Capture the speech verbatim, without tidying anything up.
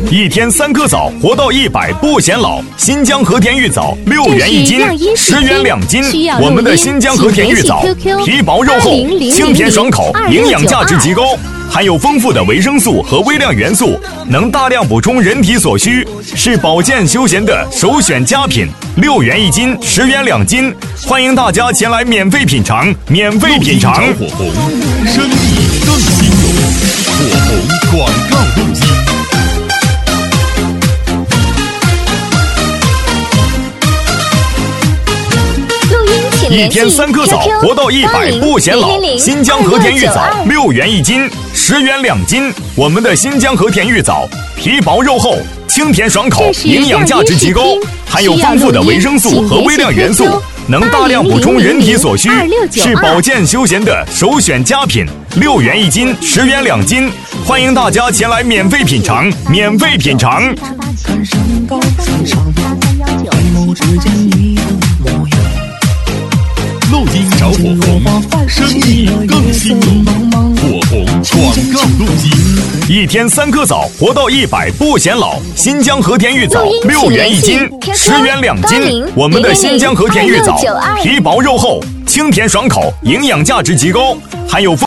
一天三颗枣，活到一百不显老。新疆和田玉枣六元一斤，十元两斤。我们的新疆和田玉枣皮薄肉厚，清甜爽口，营养价值极高，含有丰富的维生素和微量元素，能大量补充人体所需，是保健休闲的首选佳品。六元一斤，十元两斤，欢迎大家前来免费品尝，免费品尝。 火红，生意更兴隆。火红广告录音。 一天三颗枣，活到一百不显老。新疆和田玉枣六元一斤，十元两斤。我们的新疆和田玉枣皮薄肉厚，清甜爽口，营养价值极高，含有丰富的维生素和微量元素，能大量补充人体所需，是保健休闲的首选佳品。六元一斤，十元两斤，欢迎大家前来免费品尝，免费品尝。 录音找火红，生意更兴隆。火红广告录音。 一天三颗枣，活到一百不显老。新疆和田玉枣六元一斤，十元两斤。我们的新疆和田玉枣皮薄肉厚，清甜爽口，营养价值极高，含有丰